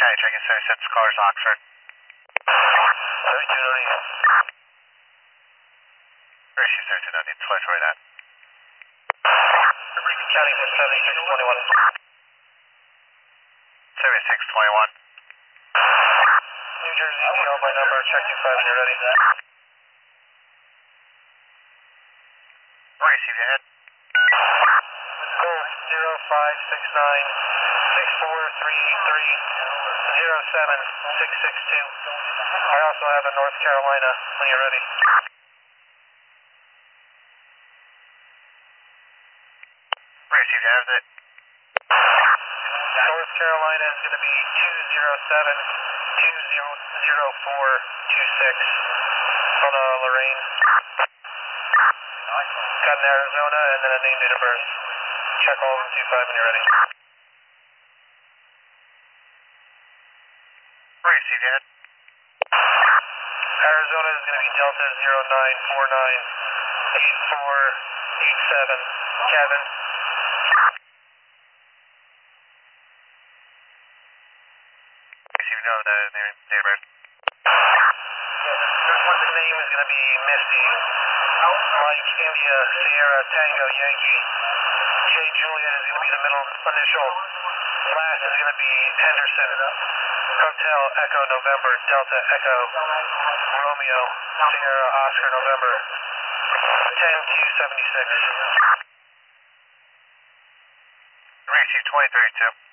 County checking 76 cars Oxford. 3290. Where is she 3290? It's flight right at. County 7621. 7621. New Jersey, TL by number, check 25 when you're ready. Where is she ahead? Golf 0569 64383 07662. I also have a North Carolina when you're ready. Where is she have it? North Carolina is going to be 207-20426 on Lorraine. Got an Arizona and then a name date of birth. Check all of them 25 when you're ready. Where is she ahead? Arizona is going to be Delta 0949-8487 Kevin. Where is she know the name date of birth? The name is going to be Misty. Mike, India, Sierra, Tango, Yankee. J. Juliet is going to be the middle initial. Last is going to be Henderson. Hotel, Echo, November, Delta, Echo, Romeo, Sierra, Oscar, November. 10-276. Where is she 2032?